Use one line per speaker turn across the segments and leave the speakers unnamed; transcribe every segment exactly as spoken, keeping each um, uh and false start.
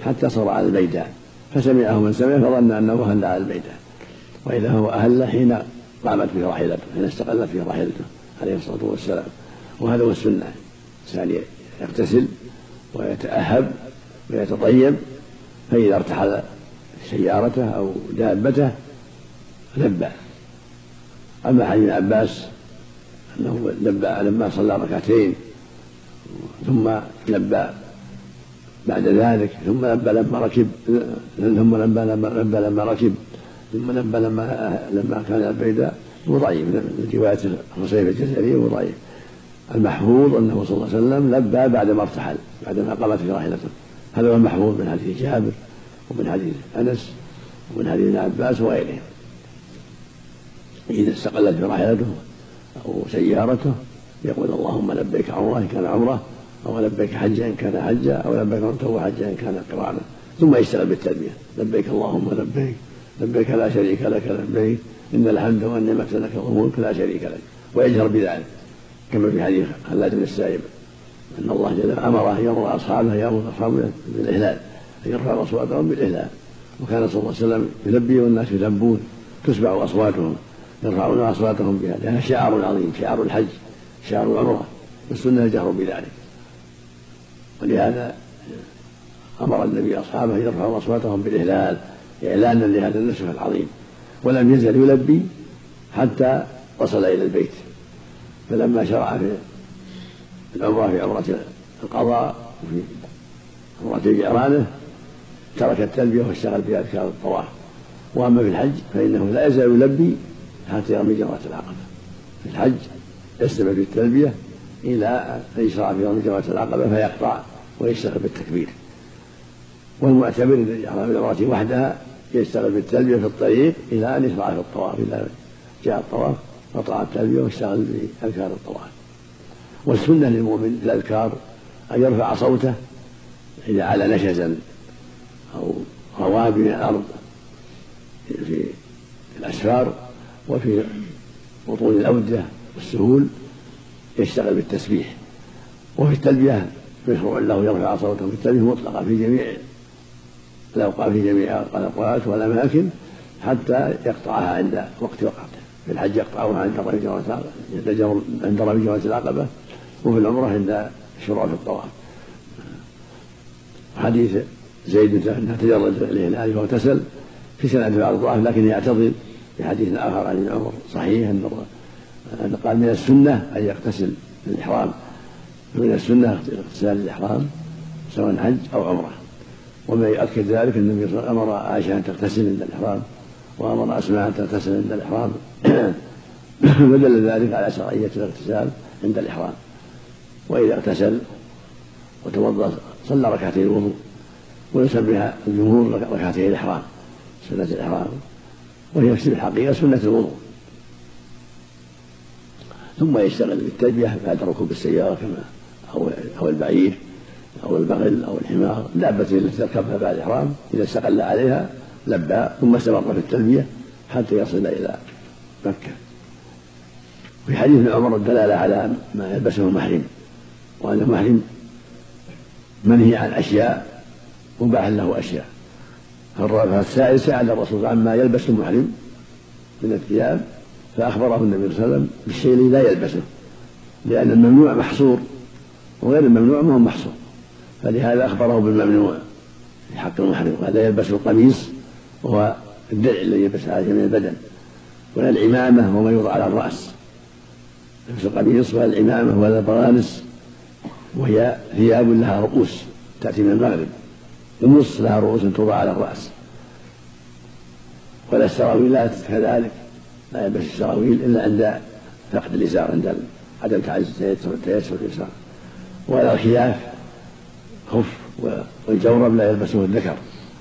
حتى صار على البيداء، فسمعه من سمع فظن أنه أهل على البيداء، وإذا هو أهل حين قامت به راحلته، حين استقلت به راحلته عليه الصلاة والسلام. وهذا هو السنة، الإنسان يغتسل ويتأهب ويتطيب، فإذا ارتحل سيارته أو دابته لبى. أما حديث عباس أنه لبى لما صلى ركعتين ثم لبى بعد ذلك، ثم لبى لما ركب، ثم لبى لما, لبى لما ركب، ثم لبى لما, لما كان البيداء، وضعيف من رواية حصيفة الجزائرية وضعيف. المحفوظ أنه صلى الله عليه وسلم لبى بعدما ارتحل، بعدما قامت في راحلته. هذا هو المحفوظ من حديث جابر ومن حديث أنس ومن حديث ابن عباس وغيرهم. إذا استقلت في راحلته أو سيارته يقول اللهم لبيك عمره إن كان عمره، أو لبيك حجا إن كان حجا، أو لبيك عمرة حجا إن كان قرانا، ثم يشتغل بالتلبية لبيك اللهم لبيك لبيك لا شريك لك لبيك إن الحمد والنعمة لك والملك لا شريك لك، ويجهر بذلك كما في حديث خلاد بن السائب أن الله جل أمره يأمر أصحابه يأمر أصحابه بالإهلال، أن يرفع أصواتهم بالإهلال. وكان صلى الله عليه وسلم يلبي والناس يلبون تسمع أصواتهم، يرفعون أصواتهم بها، لأنها شعار عظيم، شعار الحج، شعار العمرة، والسنة الجهر بذلك. ولهذا أمر النبي أصحابه يرفعوا أصواتهم بالإهلال إعلانا لهذا النسك العظيم. ولم يزل يلبي حتى وصل إلى البيت، فلما شرع في العمرة في عمرة القضاء وفي عمرة جيرانه ترك التلبية واشتغل في أذكار الطواف. وأما في الحج فإنه لا يزال يلبي حتى يرمي جمرة العقبة. في الحج يستمر في التلبية إلى أن يشرع في رمي جمرة العقبة فيقطع ويشتغل بالتكبير. والمعتمر الذي يحرم بالعمرة وحدها يشتغل بالتلبية في الطريق إلى أن يشرع في الطواف. إذا جاء الطواف قطع التلبية واشتغل بأذكار الطواف. والسنة للمؤمن في الأذكار أن يرفع صوته إذا على نشزا أو رواب من الأرض في الأسفار وفي بطون الأودية والسهول يشتغل بالتسبيح. وفي التلبية مشروع له يرفع صوته في التلبية مطلقة في جميع الأوقات في جميع الأوقات والأماكن حتى يقطعها عند وقت وقته. في الحج يقطعها عند رمي جمرة العقبة، وفي العمرة عند الشروع في الطواف. حديث زيد أنه تجرد الهلال واغتسل في سنة بعد الطواف، لكن يعتضد بحديث آخر عن عمر صحيح أن قال من السنة أن يغتسل للإحرام، من السنة اغتسال الإحرام سواء حج أو عمرة. وما يؤكد ذلك أن النبي صلى الله عليه وسلم أمر عائشة أن تغتسل عند الإحرام، وأمر أسماء أن تغتسل عند الإحرام، فدل ذلك على شرعية الاغتسال عند الإحرام. وإذا اغتسل وتوضأ صلى ركعتين الوضوء، ويسميها الجمهور ركعتين الإحرام سنة الإحرام، وهي في الحقيقة سنة الوضوء. ثم يشتغل بالتلبية بعد ركوب السيارة كما أو البعير أو البغل أو الحمار، دابة التي تركبها بعد الإحرام إذا استقل عليها لبى ثم استمر في التلبية حتى يصل إلى مكة. في حديث ابن عمر الدلالة على ما يلبسه المحرم، وأن المحرم منهي عن أشياء مباح له أشياء. فالسائل سأل الرسول عما يلبس المحرم من الثياب، فأخبره النبي صلى الله عليه وسلم بالشيء الذي لا يلبسه، لأن الممنوع محصور وغير الممنوع ما هو محصور، فلهذا أخبره بالممنوع في حق المحرم. هذا يلبس القميص وهو الدرع الذي يلبس على جميع البدن، ولا العمامة وما يوضع على الرأس. يلبس القميص ولا العمامة ولا البرانس، وهي ثياب لها رؤوس تأتي من المغرب، النص لها رؤوس توضع على الرأس. ولا السراويلات كذلك، لا يلبس السراويل إلا عند فقد الإزار، عند عدم تيسر الإزار. ولا الخياف خف، والجورب لا يلبسه الذكر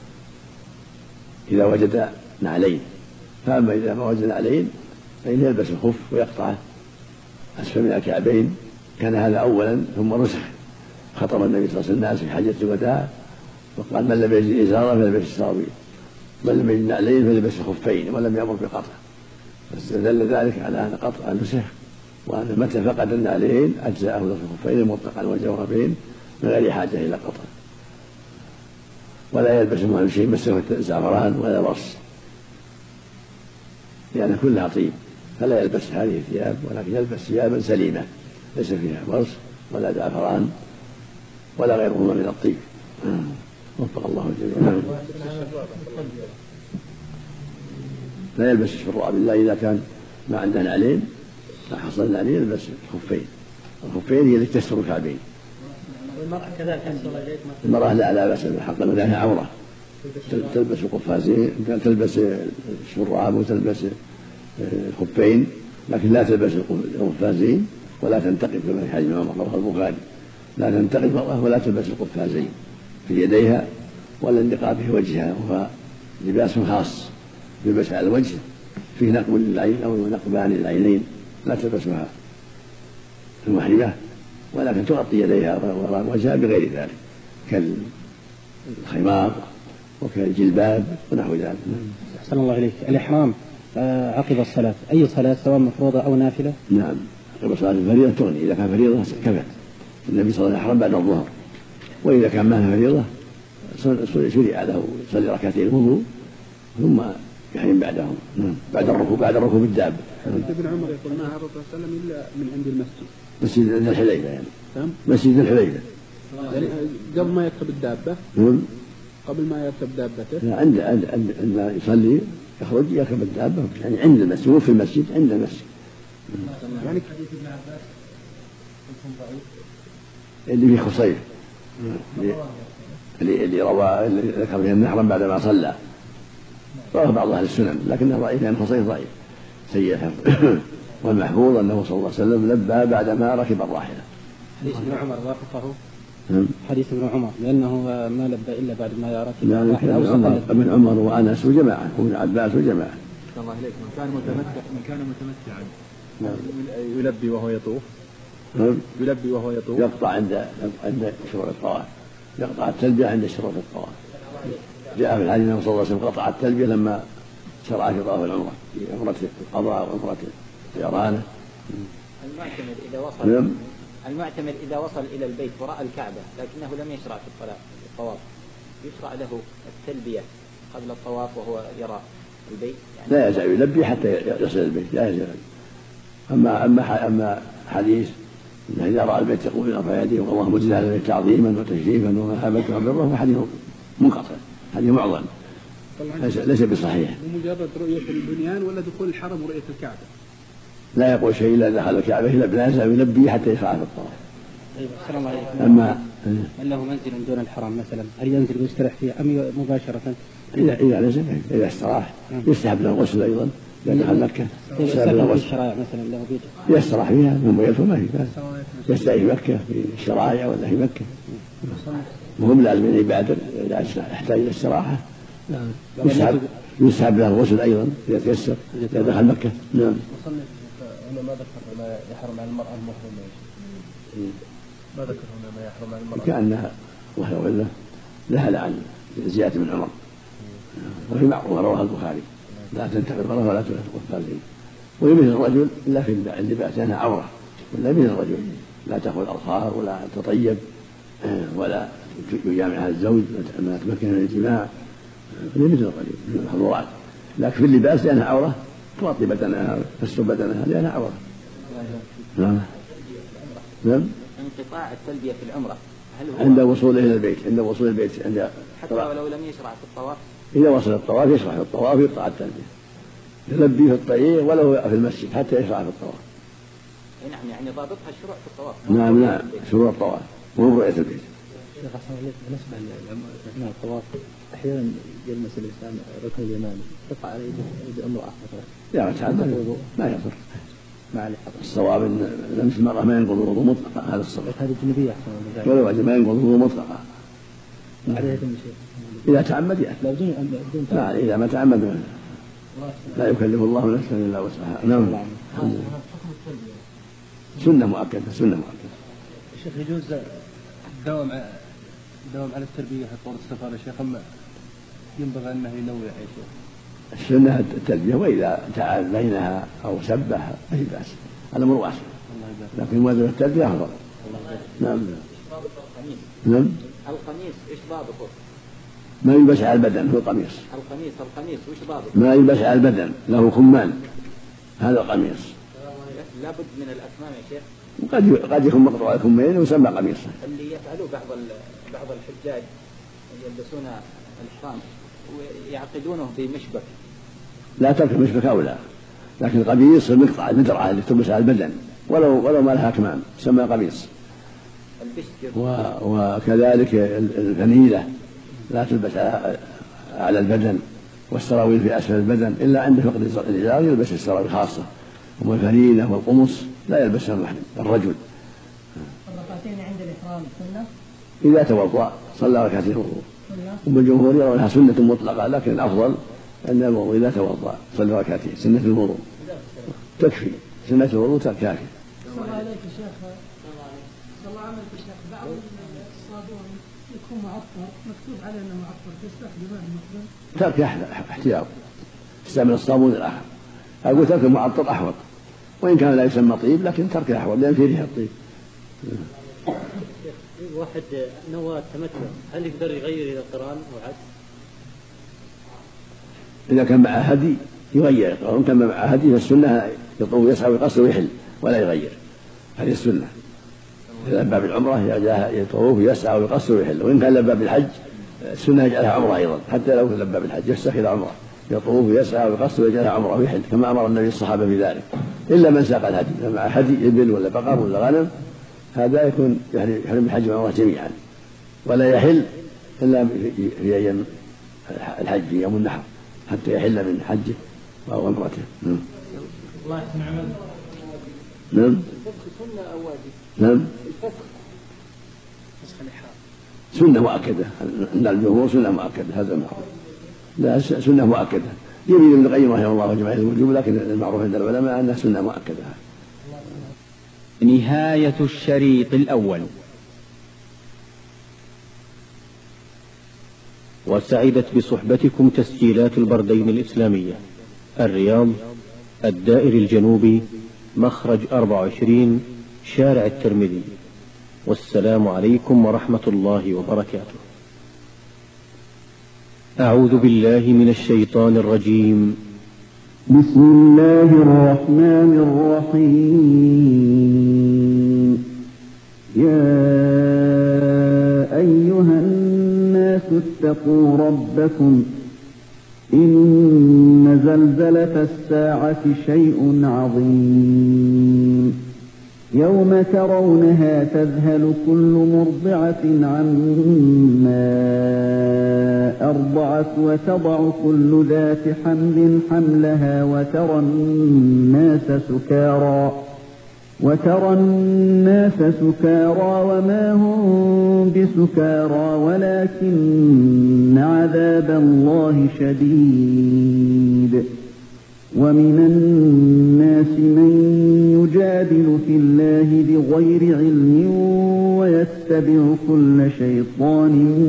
إذا وجد نعلين. فأما إذا ما وجد نعلين فإنه يلبس الخف ويقطع أسفل من الكعبين. كان هذا أولا، ثم رسخ. خطب النبي صلى الله عليه وسلم الناس في حجة الوداع وقال من لم يجد إزارا فليلبس السراويل، من لم يجد نعلين فليلبس الخفين، ولم يأمر بقطع. فاستدل ذلك على أن قطع نسخ، وأن متى فقد النعلين أجزأه لبس الخفين المطلقا والجوربين من غير حاجة إلى قطع. ولا يلبس المهم شيء مسه الزعفران ولا رص، لأن كلها طيب، فلا يلبس هذه الثياب، ولكن يلبس ثيابا سليمة ليس فيها رص ولا زعفران ولا غيرهما من الطيب. وفق الله الجميع. لا يلبس الشراب إلا إذا كان ما عنده نعلين، ما حصل نعلين يلبس الخفين. الخفين هي التي تستر الكعبين.
والمرأة كذلك.
المرأة لا لا بأس حقا لها عورة، تلبس القفازين، تلبس الشراب وتلبس الخفين، لكن لا تلبس القفازين ولا تنتقب كما في حديث رواه البخاري، لا تنتقب المرأة ولا تلبس القفازين في يديها ولا النقاب في وجهها، وهو لباس خاص يلبس على الوجه فيه نقب للعين أو نقبان للعينين، لا تلبسها المحرمة، ولكن تغطي يديها ووجهها بغير ذلك كالخمار وكالجلباب ونحو ذلك.
أحسن الله إليك. الإحرام عقب الصلاة، أي صلاة سواء مفروضة أو نافلة؟
نعم، عقب صلاة الفريضة تغني، إذا كان فريضة كفت. النبي صلى الله عليه وسلم بعد الظهر، وإذا كان معها فريضة شرع له يصلي ركعتين الوضوء ثم يحرم بعدهم بعد الركوب بعد ركوب الدابة.
ابن عمر يقول ما هرب صلى الله عليه وسلم إلا من عند المسجد،
مسجد ذي الحليفة يعني. مسجد ذي الحليفة
يعني قبل ما يركب الدابة.
نعم. قبل
ما يركب دابته.
لا، عند عند عند يصلي يخرج يركب الدابة، يعني عند المسجد، مو في المسجد، عند المسجد.
يعني
حديث ابن عباس
اللي فيه خصيف اللي اللي روى اللي ذكر فيه النحرم بعد ما صلى، رواه بعض أهل السنن لكنه ضعيف لأن خصيف ضعيف سيء الحفظ. والمحفوظ أنه صلى الله عليه وسلم لبى بعدما ركب الراحلة.
حديث ابن عمر وافقه. حديث ابن عمر لأنه ما لبى إلا بعد ما ركب الراحلة.
ابن عمر وأنس وجماعة وابن عباس وجماعة.
الله عليك. من كان متمتع من كان متمتعا يلبي وهو يطوف. يلبي وهو يطوف.
يقطع عند عند شروط الطواف، يقطع التلبية عند شروط الطواف. جاء في الحديث أنه صلى الله عليه وسلم قطع التلبية لما شرع في طواف العمرة، في عمرة القضاء وعمرة القرانة.
المعتمر إذا وصل المعتمر إذا وصل إلى البيت ورأى الكعبة لكنه لم يشرع في الصلاة في الطواف، يشرع له التلبية قبل الطواف وهو يرى البيت يعني؟
لا يزال يلبي حتى يصل البيت، لا يزال. أما أما أما حديث أنه إذا رأى البيت يقول ارفع يديه اللهم اجعل هذا البيت تعظيما وتشريفا ومحبة وبره، فحديث منقطع، حديث معضل ليس, ليس بصحيح.
مجرد رؤية البنيان ولا دخول الحرم ورؤية الكعبة؟
لا يقول شيء إلا دخل الكعبة، لا يزال يلبي حتى يشرع في الطواف.
طيب السلام عليكم.
أما
هل له منزل دون الحرم مثلا، هل ينزل ويستريح فيه أم مباشرة؟
إذا إذا نزل إذا استراح يستحب له الغسل أيضا إذا دخل مكة.
يستحب له الشرائع مثلا له بيته
يستراح فيها من بيته ما في بأس، يستريح في مكة في الشرائع ولا في مكة، وهم لازم أن يبادر إذا يحتاج إلى استراحة. يستحب يستحب له الغسل أيضا إذا تيسر إذا دخل مكة. نعم.
هنا ما ذكر ما يحرم على المرأة المحرمة، ما ذكر هنا ما يحرم على المرأة
كأنها وهي ولا لها لعن زيادة من عمر، وفي معروف رواه البخاري لا تنتقل المرأة ولا تلبس القفازين. ويمثل الرجل إلا في اللباس لأنها عورة، ولا مثل الرجل لا تأخذ أظفار ولا تطيب ولا يجامعها الزوج ما تمكن من الجماع، مثل الرجل من الحضورات. لكن في اللباس لأنها عورة تغطي بدنها تستر بدنها لأنها عورة. نعم. نعم.
انقطاع التلبية في العمرة هل هو
عند وصوله إلى البيت، عند وصول البيت عند
حتى ولو لم يشرع في الطواف؟
إذا وصل الطواف يشرع في الطواف يقطع التلبية، يلبي في الطريق ولو في المسجد حتى يشرع في الطواف.
نعم، يعني ضابطها الشروع في الطواف.
نعم نعم، شروع الطواف مو رؤية البيت.
شيخ أحسن عليك، بالنسبة للعمرة الطواف أحيانا يلمس الإنسان ركن اليماني تقع على يد امرأة مثلا.
لا تعدد ما يضر. مع الصواب ان لمس المرأة ما ينقض الوضوء مطلقا، هذا الصواب.
هذه الجنبية أحسن
ولو وجد ما ينقض الوضوء مطلقا.
عليها كم شيء.
إذا تعمد يأتي.
لا بدون بدون
لا إذا ما تعمد لا يكلف الله نفسا إلا وسعها. نعم. سنة مؤكدة، سنة مؤكدة.
الشيخ يجوز الدوام الدوام على التربية في طول السفر يا شيخ، أم ينبغي أنه ينوع يا شيخ؟
السنة التلبية، وإذا تعال بينها أو سبها ما في بأس، هذا أمر واسع، لكن موازنة التلبية أفضل. نعم. نعم.
القميص إيش ضابطه؟
ما يلبس على البدن هو القميص.
القميص القميص وش ضابط؟
ما يلبس على البدن له كمان، هذا القميص.
لابد من الأكمام يا شيخ.
قد قد يكون مقطوع الكمين ويسمى قميصا.
اللي يفعلوا بعض بعض الحجاج يلبسون الإحرام ويعقدونه بمشبك.
لا ترك المشبك أولى، لكن القميص المقطع المدرعة اللي تلبس على البدن ولو ولو ما لها أكمام تسمى قميص. وكذلك الفنيلة لا تلبس على البدن، والسراويل في أسفل البدن إلا عند فقد الإزار يلبس السراويل خاصة. أما الفنيلة والقمص لا يلبسها المحرم الرجل.
الركعتين عند الإحرام سنة؟
إذا توضأ صلى ركعتين وضوء. والجمهور يرونها سنة مطلقة، لكن الأفضل أن الوضوء إذا توضأ صلى ركعتين سنة الوضوء تكفي، سنة الوضوء كافية.
صلى الله عليك يا شيخ، صلى الله عليك يا شيخ، بعض الصابون يكون معطر مكتوب عليه أنه معطر تستخدمه المقدم؟
ترك احتياط، استعمل الصابون الآخر. أقول ترك المعطر أحوط، وإن كان لا يسمى طيب لكن ترك أحوط لأن فيه ريحة الطيب.
واحد نوى التمتع هل يقدر يغير إلى القران أو عكس؟
إذا كان معه هدي يغير، وإن كان معه هدي فالسنة يطوف يسعى ويقصر ويحل ولا يغير، هذه السنة. إذا باب العمرة يطوف يسعى ويقصر ويحل، وإن كان لباب الحج السنة يجعلها عمرة أيضا، حتى لو لباب الحج يستخدم عمرة يطوف يسعى ويقصر ويجعلها عمرة ويحل كما أمر النبي الصحابة في ذلك، إلا من ساق الهدي مع هدي إبل ولا بقر ولا غنم هذا يكون يعني يحرم الحج والعمرة جميعا، ولا يحل إلا في أيام الحج في يوم النحر حتى يحل من حجه أو عمرته. نعم.
الله يحسن عمل.
نعم.
الفسخ سنة أو واجب؟
نعم.
الفسخ.
فسخ الإحرام.
سنة مؤكدة عند الجمهور، سنة مؤكدة هذا المعروف. لا سنة مؤكدة. يمين ابن القيم رحمه الله وجماعة الوجوب، لكن المعروف عند العلماء أنها سنة مؤكدة.
نهاية الشريط الأول. وسعدت بصحبتكم تسجيلات البردين الإسلامية، الرياض، الدائري الجنوبي، مخرج أربعة وعشرين، شارع الترمذي. والسلام عليكم ورحمة الله وبركاته. أعوذ بالله من الشيطان الرجيم.
بسم الله الرحمن الرحيم. يا أيها الناس اتقوا ربكم إن زلزلة الساعة شيء عظيم. يوم ترونها تذهل كل مرضعة عما أرضعت وتضع كل ذات حمل حملها وترى الناس سكارى وترى الناس سكارى وما هم بسكارى ولكن عذاب الله شديد. ومن الناس من يجادل في الله بغير علم ويتبع كل شيطان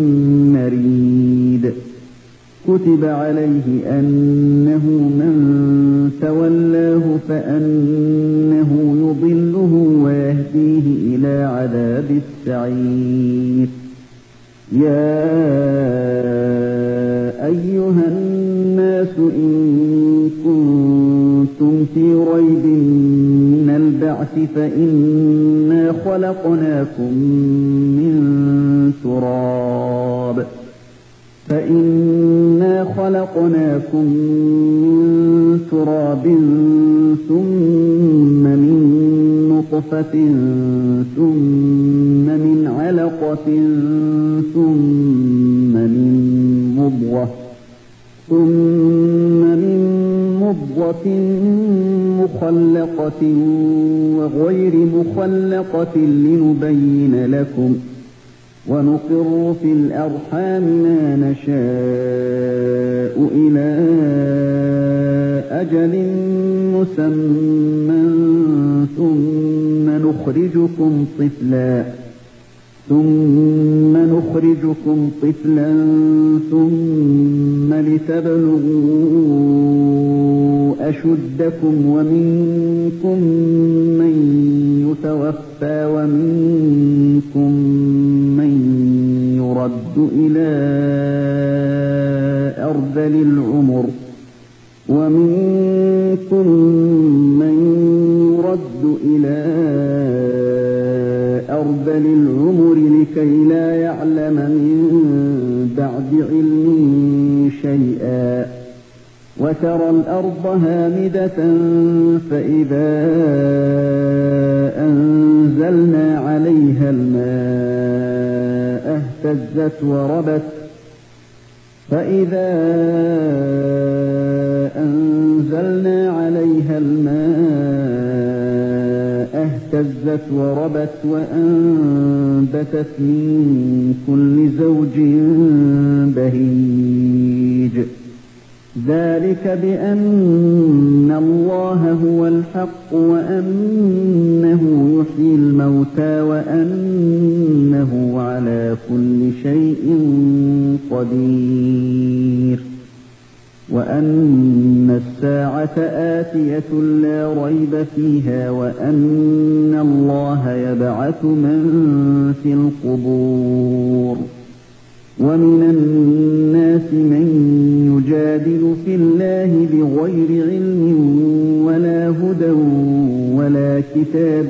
مريد. كتب عليه أنه من تولاه فأنه يضله ويهديه إلى عذاب السعير. يا أيها الناس إن كنتم في ريب من البعث فإنا خلقناكم من تراب فإنا خلقناكم من تراب ثم من نطفة ثم من علقة ثم من مضغة ثم من مضغة مخلقة وغير مخلقة لنبين لكم ونقر في الأرحام ما نشاء إلى أجل مسمى ثم نخرجكم طفلا ثم نخرجكم طفلا ثم لتبلغوا أشدكم ومنكم من يتوفى ومنكم من يرد إلى أرذل العمر ومنكم من يرد إلى أرذل العمر لكي لا يعلم من بعد علم شيئا وترى الأرض هامدة فإذا أنزلنا عليها الماء اهتزت وربت فإذا أنزلنا عليها الماء اهتزت وربت وأنبتت من كل زوج بهيج ذلك بأن الله هو الحق وأنه يحيي الموتى وأنه على كل شيء قدير وأن الساعة آتية لا ريب فيها وأن الله يبعث من في القبور ومن الناس من يجادل في الله بغير علم ولا هدى ولا كتاب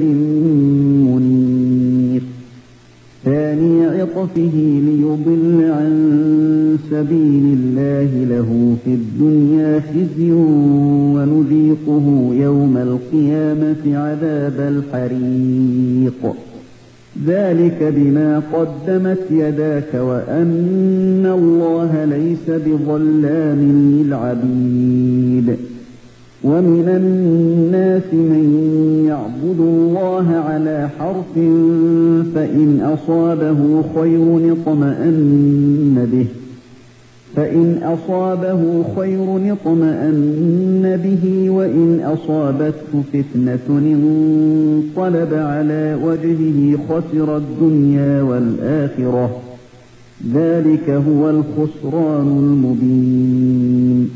منير ثاني عطفه ليضل عن سبيل الله له في الدنيا خزي ونذيقه يوم القيامة عذاب الحريق ذلك بما قدمت يداك وأن الله ليس بظلام للعبيد ومن الناس من يعبد الله على حرف فإن أصابه خير اطمأن به فإن أصابه خير اطمأن به وإن أصابته فتنة انقلب على وجهه خسر الدنيا والآخرة ذلك هو الخسران المبين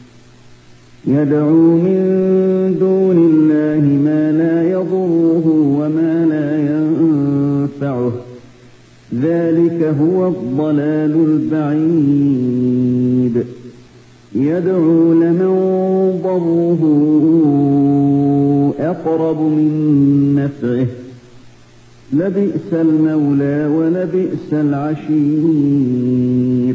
يدعو من دون الله ما لا يضره وما لا ينفعه ذلك هو الضلال البعيد يدعو لمن ضره أقرب من نفعه لبئس المولى ولبئس العشير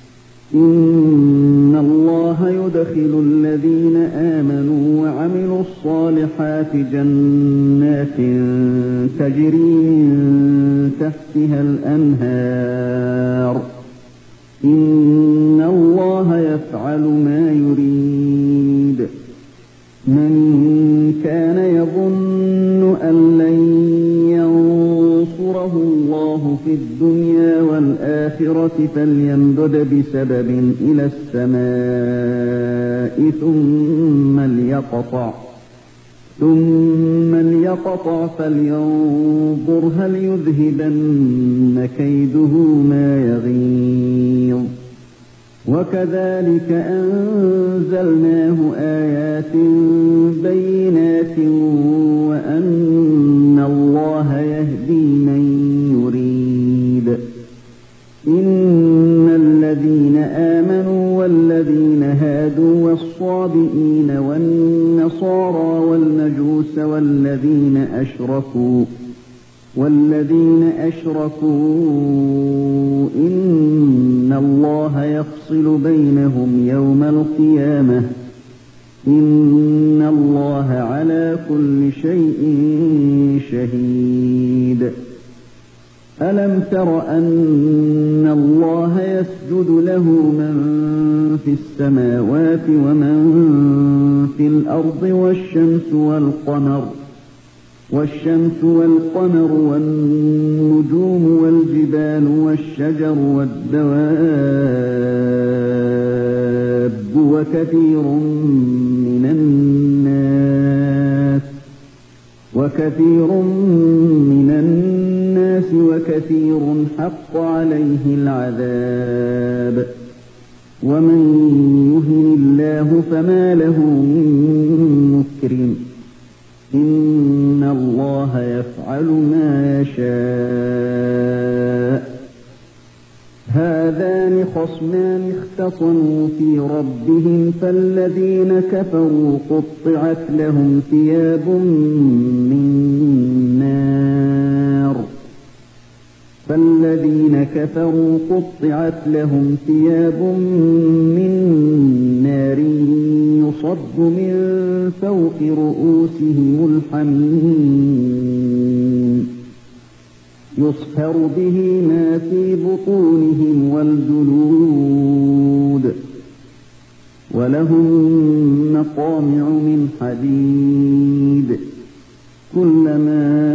إن الله يدخل الذين آمنوا وعملوا الصالحات جنات تجري من تحتها الأنهار إن الله يفعل ما يريد من كان يظن أن لن ينصره الله في الدنيا والآخرة فليمدد بسبب إلى السماء ثم ليقطع ثم ليقطع فلينظر هل يذهبن كيده ما يغيظ وكذلك أنزلناه آيات بينات وأن الله يهدي من يريد إن الذين آمنوا والذين هادوا والصابئين والنصارى والمجوس والذين أشركوا والذين أشركوا إن الله يفصل بينهم يوم القيامة إن الله على كل شيء شهيد ألم تر أن الله يسجد له من في السماوات ومن في الأرض والشمس والقمر والشمس والقمر والنجوم والجبال والشجر والدواب وكثير من الناس وكثير من الناس وكثير حق عليه العذاب ومن يهن الله فما له من مكرم إن الله يفعل ما يشاء هذان خصمان اختصموا في ربهم فالذين كفروا قطعت لهم ثياب من نار فالذين كفروا قطعت لهم ثياب من نار يصب من فوق رؤوسهم الحميم يصهر به ما في بطونهم والجلود ولهم مقامع من حديد كلما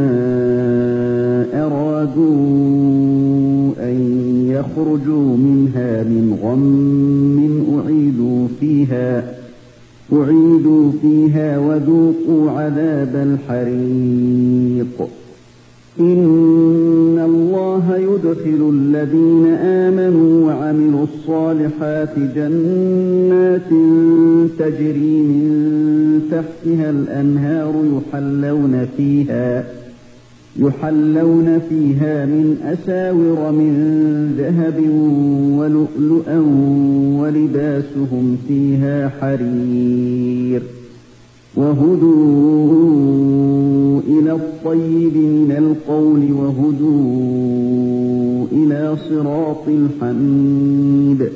أرادوا أن يخرجوا منها من غم أعيدوا فيها أعيدوا فيها وذوقوا عذاب الحريق إن الله يدخل الذين آمنوا وعملوا الصالحات جنات تجري من تحتها الأنهار يحلون فيها يحلون فيها من أساور من ذهب ولؤلؤا ولباسهم فيها حرير وهدوا إلى الطيب من القول وهدوا إلى صراط الحميد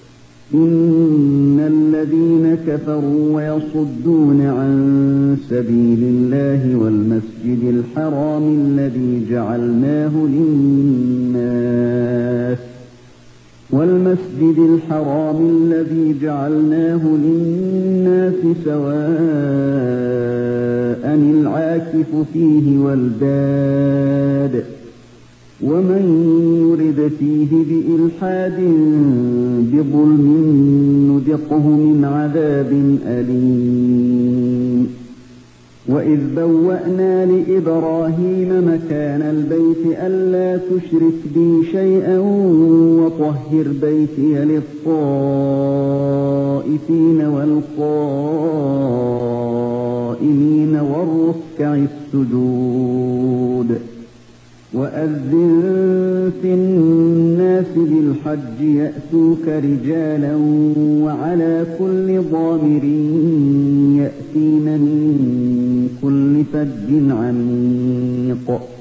إن الذين كفروا ويصدون عن سبيل الله والمسجد الحرام الذي جعلناه للناس والمسجد الحرام الذي جعلناه للناس سواء العاكف فيه والباد ومن يرد فيه بإلحاد بظلم نذقه من عذاب أليم وإذ بوأنا لإبراهيم مكان البيت ألا تشرك بي شيئا وطهر بيتي للطائفين والقائمين والركع السجود وأذن في الناس بالحج يأتوك رجالا وعلى كل ضامر يأتين من كل فج عميق